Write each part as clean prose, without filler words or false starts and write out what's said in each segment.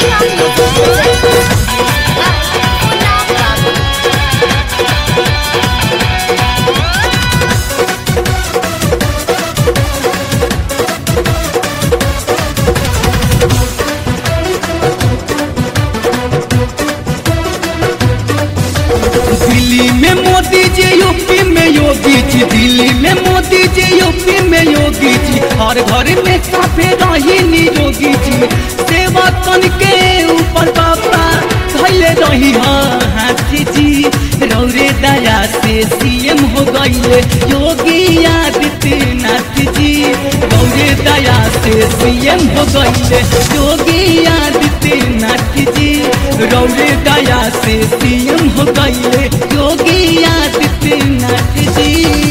दिल्ली में मोदी जी, यूपी में योगी जी। दिल्ली में मोदी जी, यूपी में योगी जी। हर घर में काफे रही निरोगी जी। सेवा कन के ऊपर बाबा धैले रही हाथी जी। रौरे दया से सीएम हो गईले योगी आदित्यनाथ जी। रौरे दया से सीएम हो गईले योगी आदित्यनाथ जी। रौरे दया से सीएम हो गईले योगी आदित्यनाथ जी।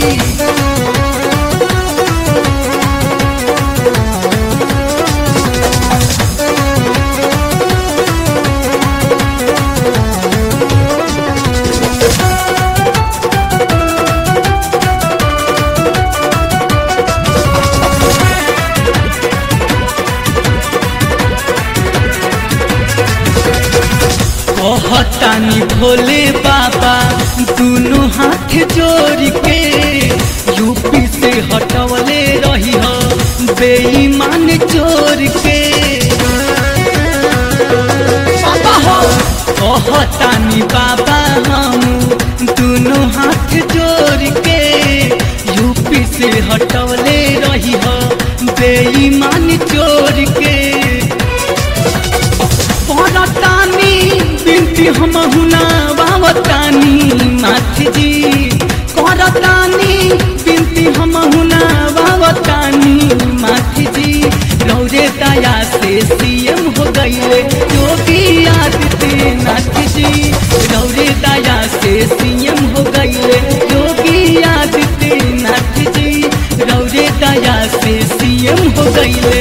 कहतानी भोले बाबा दोनों हाथ जोड़ के यूपी से हटवले रही हो बेईमान चोर के। कहतानी बाबा हम दोनों हाथ जोड़ के यूपी से हटवले रही हो बेईमान चोर के। करतानी बिनती हम हुना बावतानी माथ जी। करतानी बिनती हम हुना बावतानी माथ जी। रौरे दया से सीएम हो गईले योगी आदित्यनाथ जी। रौरे दया से सीएम हो गईले योगी आदित्यनाथ जी। रौरे दया से सीएम हो गईले।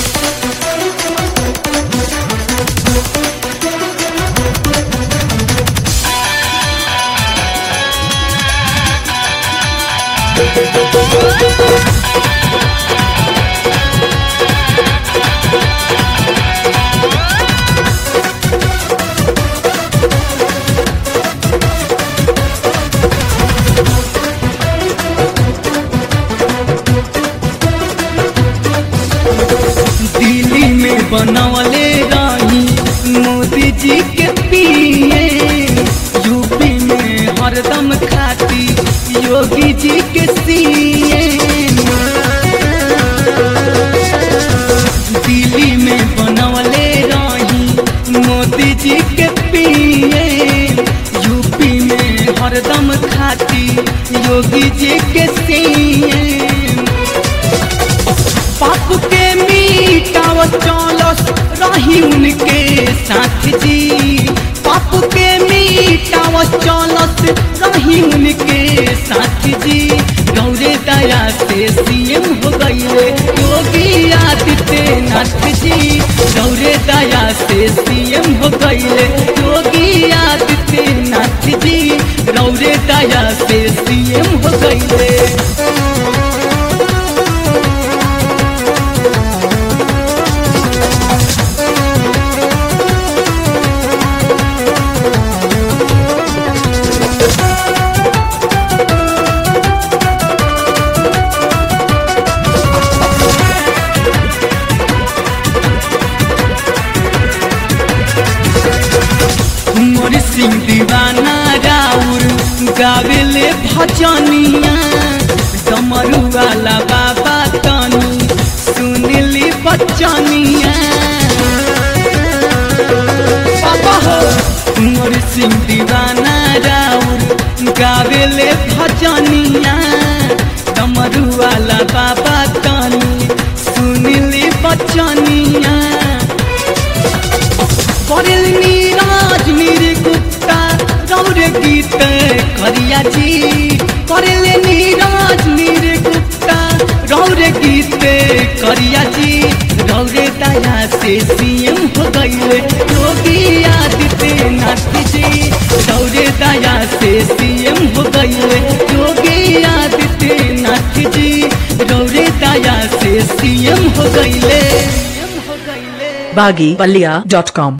दिल्ली में बनवले रही मोदी जी के पीए। यूपी में हरदम खाती योगी जी के सीए। दिल्ली में बनवले रही मोदी जी के पीए। यूपी में हरदम खाती योगी जी के सीए। पाप के मीटाव चलस रही उनके साथ जी। पाप के मीटाव चलस रही उनके साथ जी। रौरे दया से सीएम हो गईले योगी आदित्यनाथ जी। रौरे दया से सीएम हो गईले योगी आदित्यनाथ जी। रौरे दया से सीएम हो गईले। मोर सिंह दीवाना राउर गावेले भजनिया। डमरू वाला बाबा तनी सुनली बचनिया। मोर सिंह दीवाना राउर गावेले भजनिया। डमरू वाला बाबा तनी सुनली बचनिया। करल नीरज निर्गुप्ता रौरे गीत करिया जी। करल नीरज निर्गुप्ता रौरे गीत करिया जी। रौरे दया से सीएम हो गईले योगी आदित्यनाथ जी। रौरे दया से सीएम हो गईले योगी आदित्यनाथ जी। रौरे दया से सीएम हो गईले। baggypalia.com